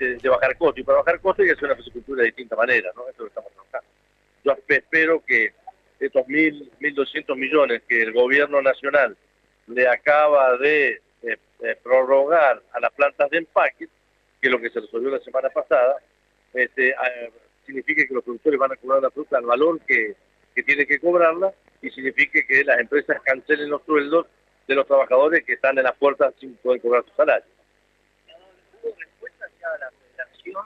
de bajar costos, y para bajar costos hay que hacer una infraestructura de distinta manera, ¿no? Eso es lo que estamos trabajando. Yo espero que estos 1.200 millones que el gobierno nacional le acaba de prorrogar a las plantas de empaque, que es lo que se resolvió la semana pasada, signifique que los productores van a cobrar la fruta al valor que tienen que cobrarla, y signifique que las empresas cancelen los sueldos de los trabajadores que están en las puertas sin poder cobrar su salario. ¿Hubo respuesta ya a la federación?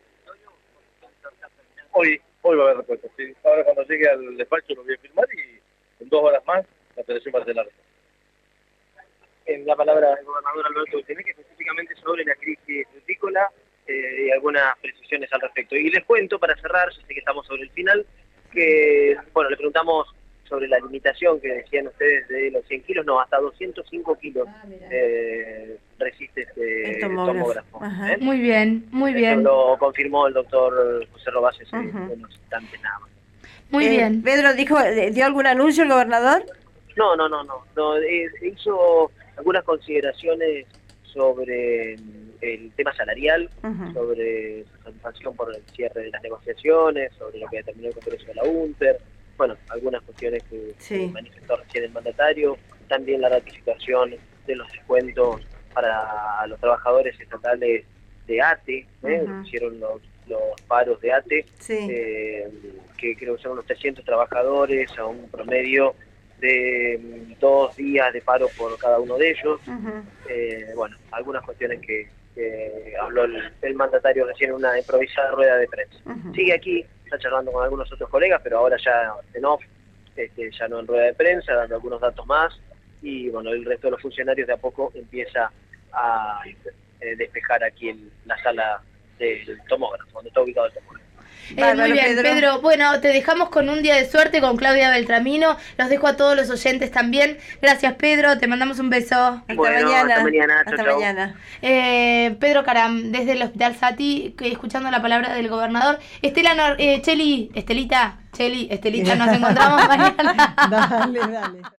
Hoy va a haber respuesta, sí. Ahora cuando llegue al despacho lo voy a firmar y en 2 horas más la federación va a tener la respuesta. En la palabra del gobernador Alberto Gutiérrez, específicamente sobre la crisis frutícola y algunas precisiones al respecto. Y les cuento, para cerrar, yo sé que estamos sobre el final, que, bueno, le preguntamos sobre la limitación que decían ustedes de los 100 kilos, no, hasta 205 kilos resiste este tomógrafo. Muy bien, muy bien. Eso lo confirmó el doctor José Robás hace unos instantes nada más. Muy bien. Pedro, ¿dio algún anuncio el gobernador? No, hizo algunas consideraciones sobre el tema salarial, sobre su satisfacción por el cierre de las negociaciones, sobre lo que determinó el Congreso de la UNTER, bueno, algunas cuestiones que manifestó recién el mandatario, también la ratificación de los descuentos para los trabajadores estatales de ATE, hicieron los paros de ATE, que creo que son unos 300 trabajadores a un promedio de 2 días de paro por cada uno de ellos. Bueno, algunas cuestiones que habló el mandatario recién en una improvisada rueda de prensa. Sigue aquí, está charlando con algunos otros colegas, pero ahora ya en off, ya no en rueda de prensa, dando algunos datos más, y bueno, el resto de los funcionarios de a poco empieza a despejar aquí en la sala del tomógrafo, donde está ubicado el tomógrafo. Muy bien, Pedro. Bueno, te dejamos con un día de suerte con Claudia Beltramino. Los dejo a todos los oyentes también. Gracias, Pedro. Te mandamos un beso. Hasta mañana. Hasta mañana. Hasta mañana. Pedro Caram, desde el Hospital Sati, escuchando la palabra del gobernador. Estelita, nos encontramos mañana. Dale.